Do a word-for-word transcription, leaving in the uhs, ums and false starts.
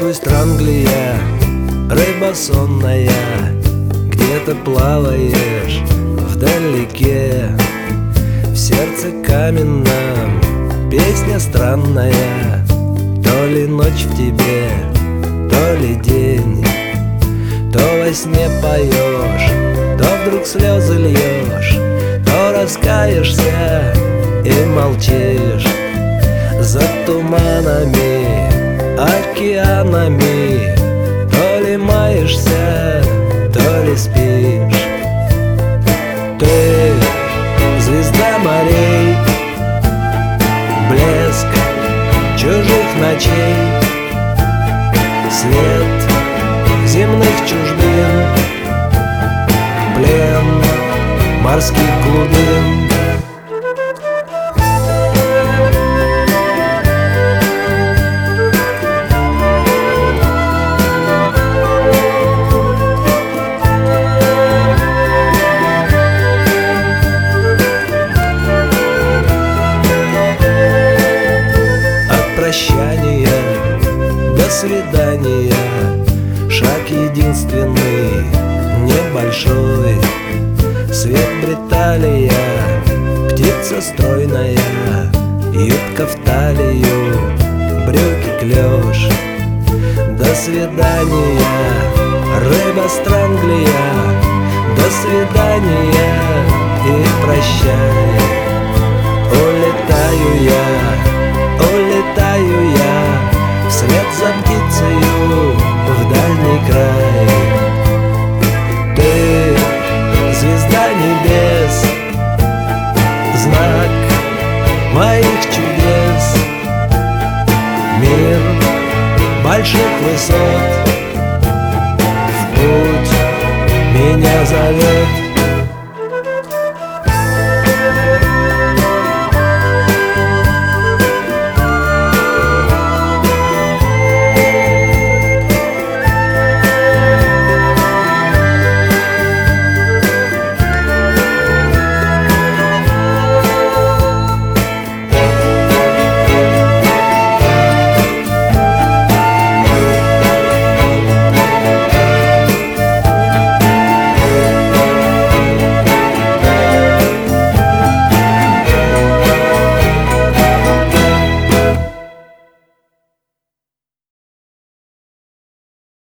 Здравствуй, Странглия, рыба сонная, где ты плаваешь вдалеке? В сердце каменном песня странная, то ли ночь в тебе, то ли день. То во сне поешь, то вдруг слезы льешь, то раскаешься и молчишь. За туманами, океанами, то ли маешься, то ли спишь. Ты звезда морей, блеск чужих ночей, свет земных чужбин, плен морских глубин. От прощания до свидания шаг единственный, небольшой. Свет Бриталия, птица стройная, юбка в талию, брюки клеш. До свидания, рыба Странглия, до свидания и прощай. Улетаю я, улетаю я вслед за птицею в дальний край. Ты звезда небес, знак моих чудес. Мир больших высот в путь меня зовет.